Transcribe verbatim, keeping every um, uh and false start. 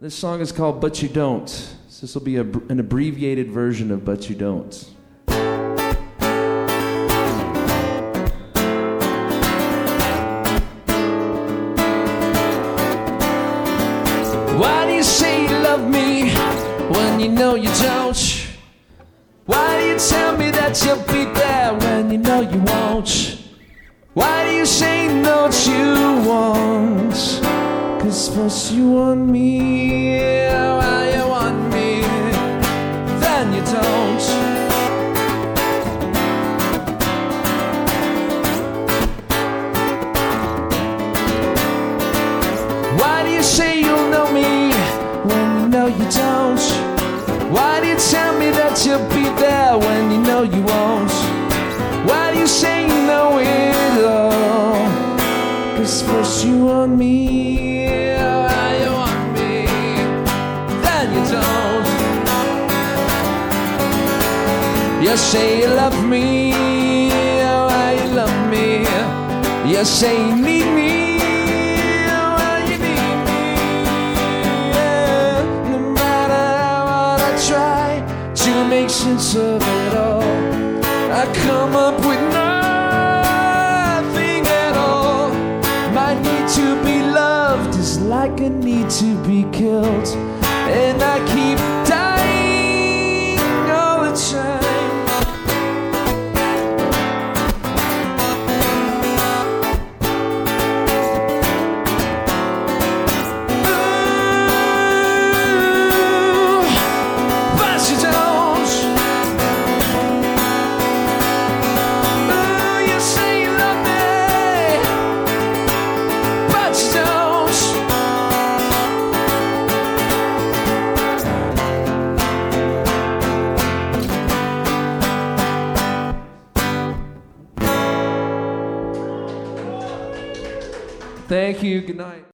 This song is called But You Don't. So this will be a, an abbreviated version of But You Don't. Why do you say you love me when you know you don't? Why do you tell me that you'll be there when you know you won't? Why do you say no to once? Cause first you want me, why you want me, then you don't. Why do you say you'll know me when you know you don't? Why do you tell me that you'll be there when you know you won't? Why do you say you know it all? Cause first you want me, why you want me, then you don't. You say you love me, why you love me. You say you need me, why you need me. Yeah. No matter how hard I try to make sense of it all, I come up with nothing at all. My need to be loved is like a need to be killed, and I keep dying all the time. Thank you. Good night.